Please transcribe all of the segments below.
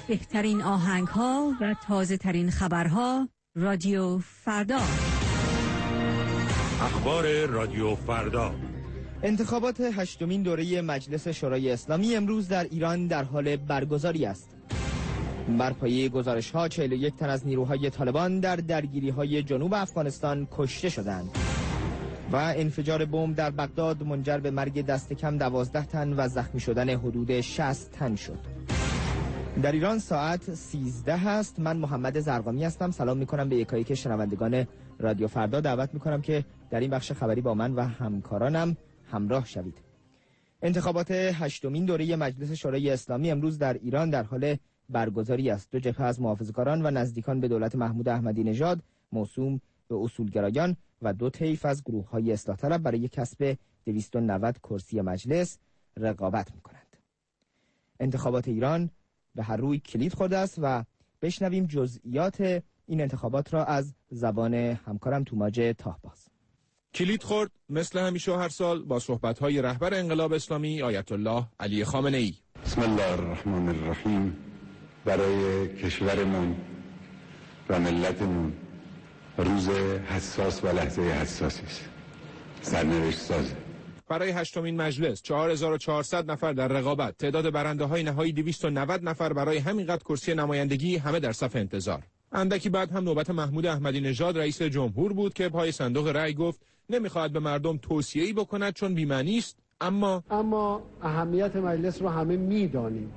بهترین آهنگ ها و تازه ترین خبرها. رادیو فردا. اخبار رادیو فردا. انتخابات هشتمین دوره مجلس شورای اسلامی امروز در ایران در حال برگزاری است. بر پایه گزارش‌ها 41 تن از نیروهای طالبان در درگیری‌های جنوب افغانستان کشته شدند و انفجار بمب در بغداد منجر به مرگ دست کم 12 تن و زخمی شدن حدود 60 تن شد. در ایران ساعت 13 است. من محمد زرقامی هستم. سلام می‌کنم به یکایک شنوندگان رادیو فردا. دعوت می‌کنم که در این بخش خبری با من و همکارانم همراه شوید. انتخابات هشتمین دوره مجلس شورای اسلامی امروز در ایران در حال برگزاری است. دو جبهه از محافظه‌کاران و نزدیکان به دولت محمود احمدی نژاد موسوم به اصولگرایان و دو طیف از گروه‌های اصلاح طلب برای کسب 290 کرسی مجلس رقابت می‌کنند. انتخابات ایران به هر روی کلید خورده است و بشنویم جزئیات این انتخابات را از زبان همکارم توماج تاهباز. کلید خورد مثل همیشه هر سال با صحبت‌های رهبر انقلاب اسلامی آیت الله علی خامنه‌ای. بسم الله الرحمن الرحیم. برای کشورمون و ملتمون روز حساس و لحظه حساسی است. سرنوشت سازه. برای هشتمین مجلس 4400 نفر در رقابت، تعداد برنده‌های نهایی 290 نفر برای همینقدر کرسی نمایندگی، همه در صف انتظار. اندکی بعد هم نوبت محمود احمدی نژاد رئیس جمهور بود که پای صندوق رأی گفت نمیخواهد به مردم توصیه‌ای بکند چون بی‌معنی است، اما اهمیت مجلس رو همه میدانیم،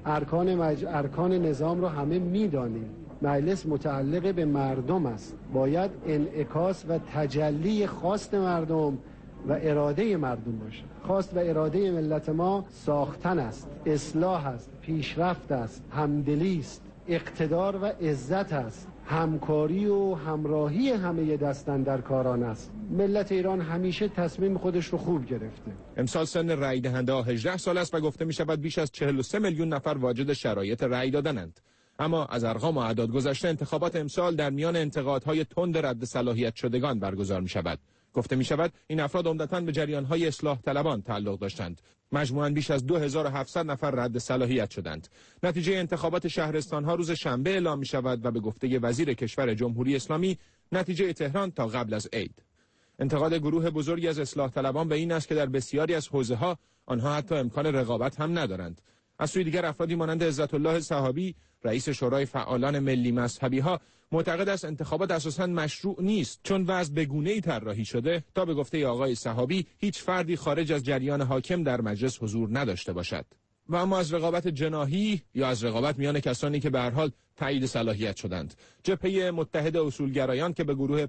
ارکان نظام رو همه میدانیم. مجلس متعلق به مردم است، باید انعکاس و تجلی خواست مردم و اراده مردم باشه. خواست و اراده ملت ما ساختن است، اصلاح است، پیشرفت است، همدلی است، اقتدار و عزت است، همکاری و همراهی همه دستن در کاران است. ملت ایران همیشه تصمیم خودش رو خوب گرفته. امسال سن رأی دهنده 18 سال است و گفته می شود بیش از 43 میلیون نفر واجد شرایط رأی دادنند. اما از ارقام و اعداد گذشته انتخابات امسال در میان انتقادهای تند رد صلاحیت شدگان برگزار می شود. گفته می شود این افراد عمدتاً به جریان‌های اصلاح طلبان تعلق داشتند. مجموعاً بیش از 2700 نفر رد صلاحیت شدند. نتیجه انتخابات شهرستان‌ها روز شنبه اعلام می شود و به گفته وزیر کشور جمهوری اسلامی نتیجه تهران تا قبل از عید. انتقاد گروه بزرگی از اصلاح طلبان به این است که در بسیاری از حوزه‌ها آنها حتی امکان رقابت هم ندارند. از سوی دیگر افرادی مانند عزت الله صحابی رئیس شورای فعالان ملی مذهبی ها معتقد است انتخابات اساساً مشروع نیست چون وضع به گونه‌ای طراحی شده تا به گفته آقای صحابی هیچ فردی خارج از جریان حاکم در مجلس حضور نداشته باشد. و اما از رقابت جناحی یا از رقابت میان کسانی که به هر حال تایید صلاحیت شدند. جبهه متحد اصولگرایان که به گروه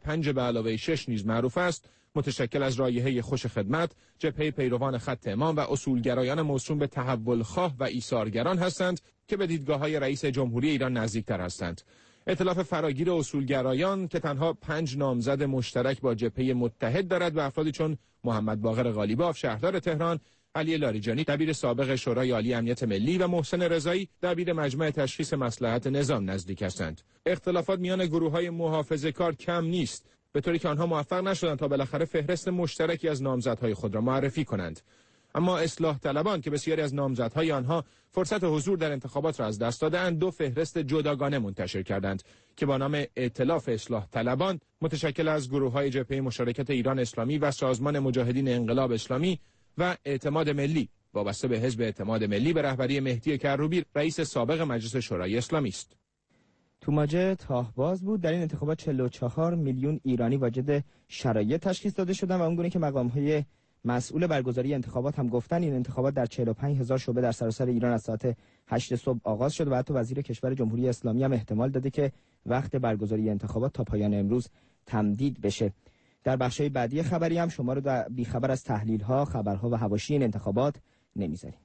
5+6 نیز معروف است، متشکل از رایحه خوش خدمت، جبهه پیروان خط امام و اصولگرایان موسوم به تحولخواه و ایثارگران هستند که به دیدگاه‌های رئیس جمهوری ایران نزدیکتر هستند. ائتلاف فراگیر اصولگرایان که تنها 5 نامزد مشترک با جبهه متحد دارد و افرادی چون محمد باقر غالیباف شهردار تهران، علی لاریجانی دبیر سابق شورای عالی امنیت ملی و محسن رضایی دبیر مجمع تشخیص مصلحت نظام نزدیک هستند. اختلافات میان گروه‌های محافظه‌کار کم نیست، به طوری که آنها موفق نشدند تا بالاخره فهرست مشترکی از نامزدهای خود را معرفی کنند. اما اصلاح طلبان که بسیاری از نامزدهای آنها فرصت حضور در انتخابات را از دست دادند، دو فهرست جداگانه منتشر کردند که با نام ائتلاف اصلاح طلبان متشکل از گروه‌های جبهه مشارکت ایران اسلامی و سازمان مجاهدین انقلاب اسلامی و اعتماد ملی وابسته به حزب اعتماد ملی به رهبری مهدی کروبی رئیس سابق مجلس شورای اسلامی است. توماج تاهباز بود. در این انتخابات 44 میلیون ایرانی واجد شرایط تشخیص داده شدند و اونگونه که مقام‌های مسئول برگزاری انتخابات هم گفتن این انتخابات در 45000 شعبه در سراسر ایران از ساعت 8 صبح آغاز شد و حتی وزیر کشور جمهوری اسلامی هم احتمال داده که وقت برگزاری انتخابات تا پایان امروز تمدید بشه. در بخش‌های بعدی خبری هم شما رو بی‌خبر از تحلیل‌ها، خبرها و حواشی این انتخابات نمی‌ذاریم.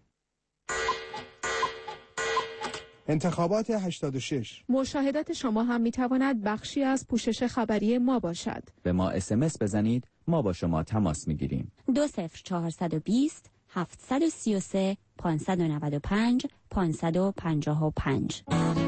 انتخابات 86. مشاهدات شما هم می‌تواند بخشی از پوشش خبری ما باشد. به ما SMS بزنید، ما با شما تماس می‌گیریم. 20420 733 595 555.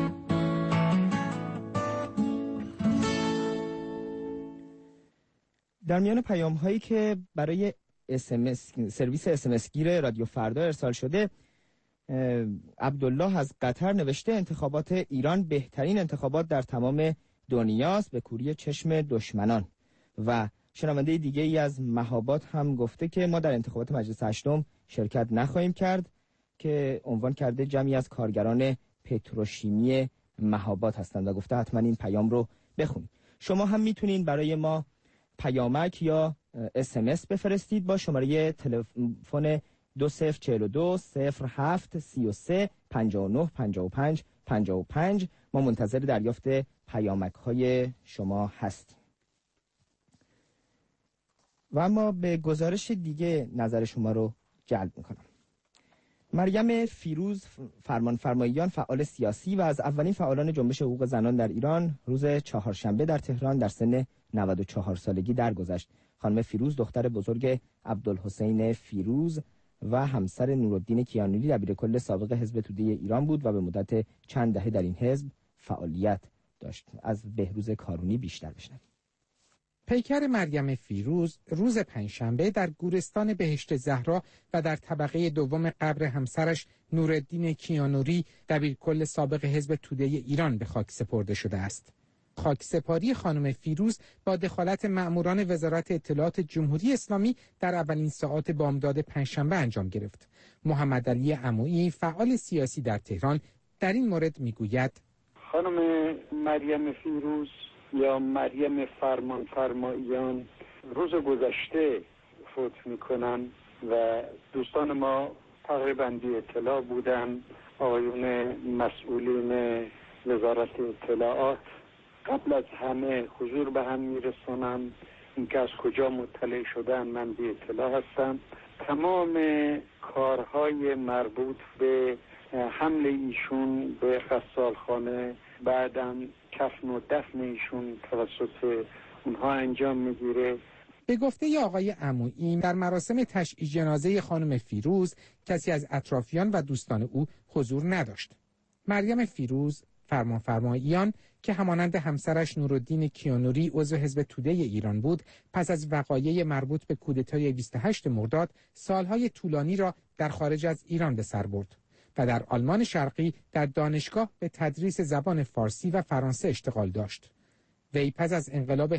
در میان پیام‌هایی که برای سرویس SMS گیر رادیو فردا ارسال شده، عبدالله از قطر نوشته انتخابات ایران بهترین انتخابات در تمام دنیاست به کوری چشم دشمنان. و شنونده دیگه ای از مهابات هم گفته که ما در انتخابات مجلس هشتم شرکت نخواهیم کرد، که عنوان کرده جمعی از کارگران پتروشیمی مهابات هستند و گفته حتما این پیام رو بخونید. شما هم میتونین برای ما پیامک یا SMS بفرستید با شماره تلفن 2042 07 33 59 55 55. ما منتظر دریافت پیامک های شما هستیم. و اما به گزارش دیگه نظر شما رو جلب میکنم. مریم فیروز فرمانفرماییان فعال سیاسی و از اولین فعالان جنبش حقوق زنان در ایران روز چهارشنبه در تهران در سن 94 سالگی درگذشت. خانم فیروز دختر بزرگ عبدالحسین فیروز و همسر نورالدین کیانوری دبیرکل سابق حزب توده ایران بود و به مدت چند دهه در این حزب فعالیت داشت. از بهروز کارونی بیشتر بشنویم. پیکر مریم فیروز روز پنجشنبه در گورستان بهشت زهرا و در طبقه دوم قبر همسرش نورالدین کیانوری دبیرکل سابق حزب توده ایران به خاک سپرده شده است. خاکسپاری خانم فیروز با دخالت مأموران وزارت اطلاعات جمهوری اسلامی در اولین ساعات بامداد پنجشنبه انجام گرفت. محمد علی عمویی فعال سیاسی در تهران در این مورد میگوید: خانم مریم فیروز یا مریم فرمانفرماییان روز گذشته فوت میکنن و دوستان ما تقریبا بی اطلاع بودن. آقایون مسئولین وزارت اطلاعات قبل از همه حضور به هم میرسونن، اینکه از کجا مطلع شدن من بی اطلاع هستم. تمام کارهای مربوط به حمل ایشون به غسالخانه، بعداً کفن و دفن ایشون توسط اونها انجام میگیره. به گفته آقای عمویی در مراسم تشییع جنازه خانم فیروز کسی از اطرافیان و دوستان او حضور نداشت. مریم فیروز فرمانفرماییان که همانند همسرش نورالدین کیانوری عضو حزب توده ایران بود، پس از وقایع مربوط به کودتای 28 مرداد سالهای طولانی را در خارج از ایران به سر برد و در آلمان شرقی در دانشگاه به تدریس زبان فارسی و فرانسه اشتغال داشت. وی پس از انقلاب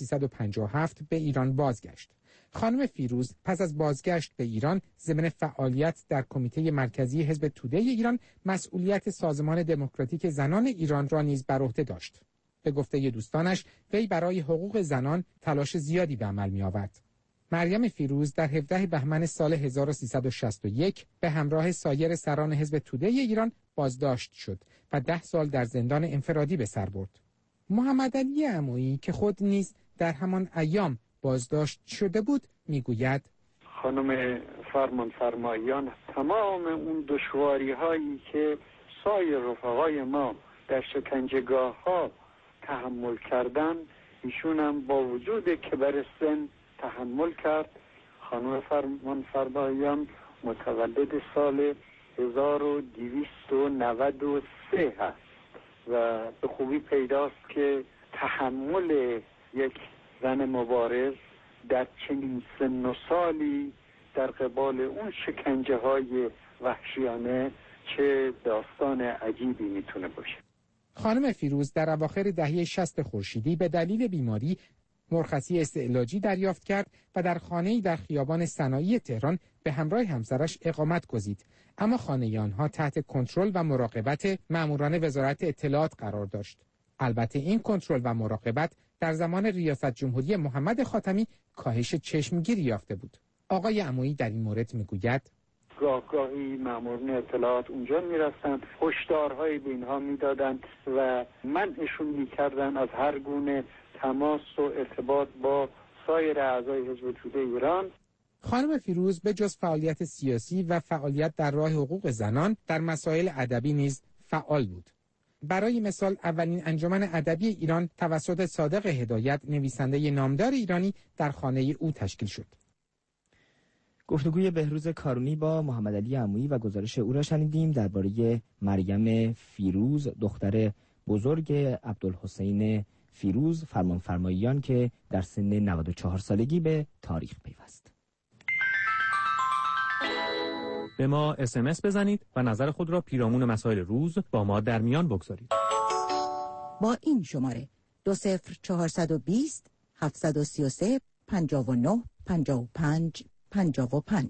1357 به ایران بازگشت. خانم فیروز پس از بازگشت به ایران ضمن فعالیت در کمیته مرکزی حزب توده ایران مسئولیت سازمان دموکراتیک زنان ایران را نیز بر عهده داشت. به گفته دوستانش وی برای حقوق زنان تلاش زیادی به عمل می‌آورد. مریم فیروز در 17 بهمن سال 1361 به همراه سایر سران حزب توده ایران بازداشت شد و 10 سال در زندان انفرادی به سر برد. محمد علی عمویی که خود نیز در همان ایام بازداشت شده بود میگوید: خانم فرمانفرماییان تمام اون دشواری هایی که سایر رفقای ما در شکنجهگاه ها تحمل کردن، ایشون هم با وجود کبر سن تحمل کرد. خانم فرمانفرماییان متولد سال 1293 هست و به خوبی پیداست که تحمل یک زن مبارز در چنین سن و سالی در قبال اون شکنجه های وحشیانه چه داستان عجیبی میتونه باشه. خانم فیروز در اواخر دهه 60 خورشیدی به دلیل بیماری مرخصی استعلاجی دریافت کرد و در خانه‌ای در خیابان صناعی تهران به همراه همسرش اقامت گزید، اما خانه آنها تحت کنترل و مراقبت مأموران وزارت اطلاعات قرار داشت. البته این کنترل و مراقبت در زمان ریاست جمهوری محمد خاتمی کاهش چشمگیری یافته بود. آقای عمویی در این مورد میگوید: گاهی مأموران اطلاعات اونجا میرفتن، هشدارهایی به اینها میدادن و منعشون میکردن از هر گونه تماس و ارتباط با سایر اعضای حزب توده ایران. خانم فیروز به جز فعالیت سیاسی و فعالیت در راه حقوق زنان در مسائل ادبی نیز فعال بود. برای مثال اولین انجمن ادبی ایران توسط صادق هدایت نویسنده نامدار ایرانی در خانه او تشکیل شد. گفتگوی بهروز کارونی با محمد علی عمویی و گزارش او را شنیدیم درباره مریم فیروز دختر بزرگ عبدالحسین فیروز فرمانفرماییان که در سن 94 سالگی به تاریخ پیوست. به ما SMS بزنید و نظر خود را پیرامون مسائل روز با ما در میان بگذارید. با این شماره 20420 733 59 55 55.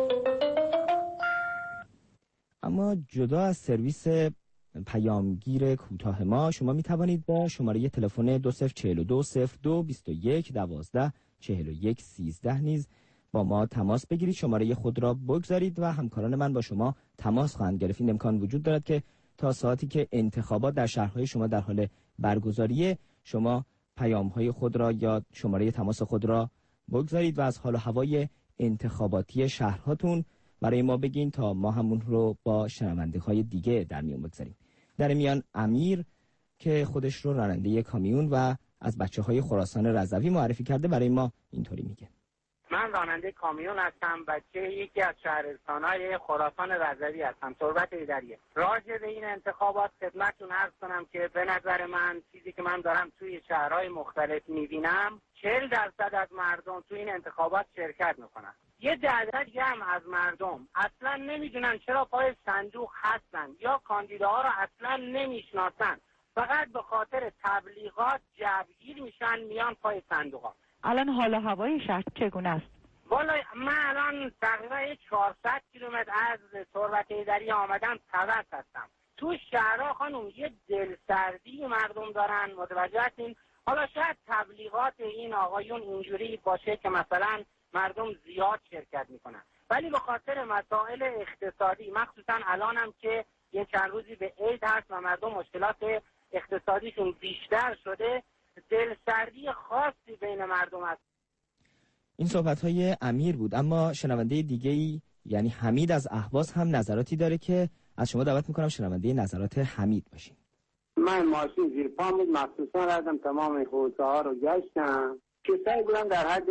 اما جدا از سرویس پیامگیر کوتاه ما، شما می توانید با شماره تلفن 2042 02 21 12 41 13 نیز با ما تماس بگیرید. شماره خود را بگذارید و همکاران من با شما تماس خواهند گرفت. این امکان وجود دارد که تا ساعتی که انتخابات در شهرهای شما در حال برگزاری، شما پیام‌های خود را یا شماره تماس خود را بگذارید و از حال و هوای انتخاباتی شهرهاتون برای ما بگین تا ما همون رو با شنونده‌های دیگه در میون بگذاریم. در میان امیر که خودش رو راننده کامیون و از بچه‌های خراسان رضوی معرفی کرده برای ما اینطوری میگه: من راننده کامیون هستم، بچه یکی از شهرستان‌های خراسان رضوی هستم، تربت ایدریه. راجع به این انتخابات خدمتتون عرض کنم که به نظر من چیزی که من دارم توی شهرهای مختلف می‌بینم 40% از مردم توی این انتخابات شرکت می‌کنن. یه درصد هم از مردم اصلا نمیدونن چرا پای صندوق هستن یا کاندیداها رو اصلا نمیشناسن، فقط به خاطر تبلیغات جوگیر میشن میان پای صندوق‌ها. الان حال و هوای شهر چگونه است؟ والا من الان تقریبا 400 کیلومتر از تربت ایدری آمدم طبس هستم. تو شهرها خانم یه دلسردی مردم دارن، متوجه هستین؟ حالا شاید تبلیغات این آقایون اینجوری باشه که مثلا مردم زیاد شرکت میکنن، ولی به خاطر مسائل اقتصادی، مخصوصا الانم که یه چند روزی به عید هست و مردم مشکلات اقتصادیشون بیشتر شده، دلسردی خاصی بین مردم هست. این صحبت‌های امیر بود. اما شنونده دیگه‌ای یعنی حمید از اهواز هم نظراتی داره که از شما دعوت میکنم شنونده نظرات حمید باشین. من ماشین زیر پام بود، مخصوصا رفتم تمام حوزه‌ها رو گشتم. کسایی بودن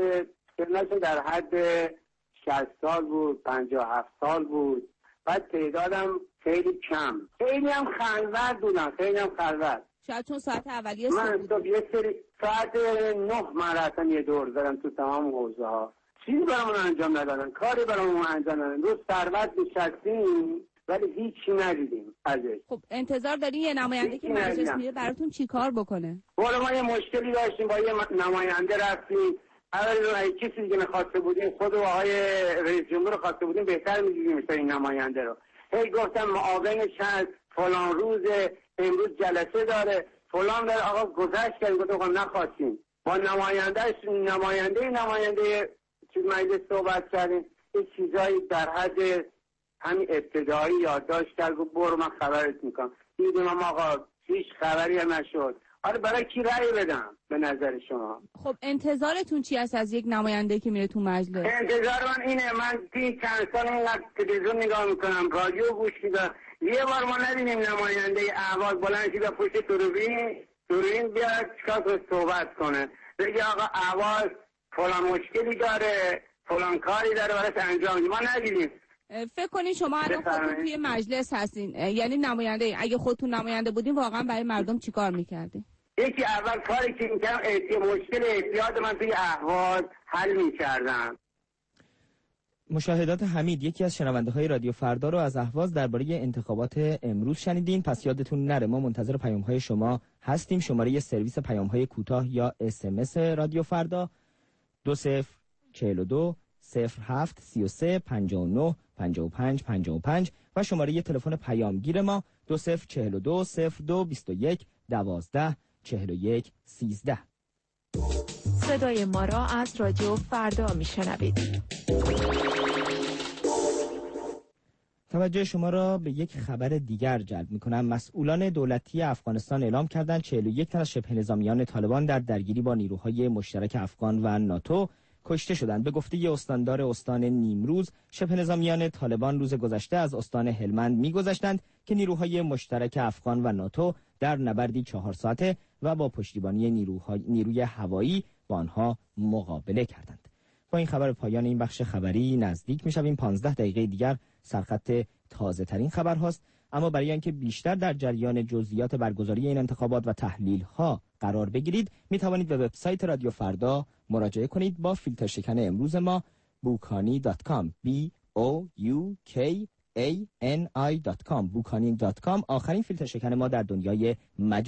در حد 60 سال بود، 57 سال بود. بعد تعدادم خیلی کم، خیلی هم خلوت بودن، خیلی هم خلوت. شاید چون ساعت اولیه من یه سری ساعت 9 من رفتم یه دور زدم تو تمام حوزه ها. چیزی برامون انجام ندادن، کاری برامون انجام ندادن. روز ثروت نشستیم ولی هیچی ندیدیم ازش. خب انتظار دارین یه نماینده که مجلس میره براتون چی کار بکنه؟ والا ما یه مشکلی داشتیم با یه نماینده، رفتیم اول کسی دیگه نخواسته بودیم، خود آقای رئیس جمهور خواسته بودیم، بهتر می‌دیدیم این نماینده رو. هی گفتم معاونش هست، فلان روز، امروز جلسه داره، فلان داره. آقا گذشت کردیم، گفتم نخواستیم. با نماینده چیز مجلس صحبت کردیم، این چیزایی در حد همین ابتدایی یادداشت کرد، گفت برو من خبرت میکنم. دیدیم آقا هیچ خبری هم نشد. آره برای کی رأی بدم به نظر شما؟ خب انتظارتون چی است از یک نماینده که میره تو مجلس؟ انتظار من اینه، من توی چند سال اینقدر تلویزیون نگاه میکنم، رادیو گوش میدم، یه بار ما ندیدیم نماینده اهواز بلند شده پشت دوربین بیاد چیکار صحبت کنه، بگه آقا اهواز فلان مشکلی داره، فلان کاری داره براش انجام میده. ما ندیدیم. فکر کنین شما الان خودتون توی مجلس هستین، یعنی نماینده، اگه خودتون نماینده بودین واقعا برای مردم چیکار میکردین؟ یکی اول کاری که میکردم مشکل احتیاط من توی اهواز حل میکردم. مشاهدات حمید، یکی از شنونده های رادیو فردا رو از اهواز درباره انتخابات امروز شنیدین. پس یادتون نره ما منتظر پیام های شما هستیم. شماره سرویس پیام های کوتاه یا SMS رادیو فردا 2042 07 33 59 55 55 و شماره تلفن پیامگیر ما 2042 02 21 12 41 13. صدای ما را از رادیو فردا میشنوید. توجه شما را به یک خبر دیگر جلب می‌کنم. مسئولان دولتی افغانستان اعلام کردند 41 تن از شبه نظامیان طالبان در درگیری با نیروهای مشترک افغان و ناتو کشته شدند. به گفته استاندار استان نیمروز، شبه نظامیان طالبان روز گذشته از استان هلمند می‌گذشتند که نیروهای مشترک افغان و ناتو در نبردی 4 ساعته و با پشتیبانی نیروی هوایی با آنها مقابله کردند. با این خبر پایان این بخش خبری نزدیک می‌شویم. 15 دقیقه دیگر سرخط تازه ترین خبر هاست. اما برای اینکه بیشتر در جریان جزئیات برگزاری این انتخابات و تحلیل ها قرار بگیرید، می توانید به وبسایت رادیو فردا مراجعه کنید با فیلتر شکن امروز ما bukani.com bookani.com. bookani.com آخرین فیلتر شکن ما در دنیای مجازی.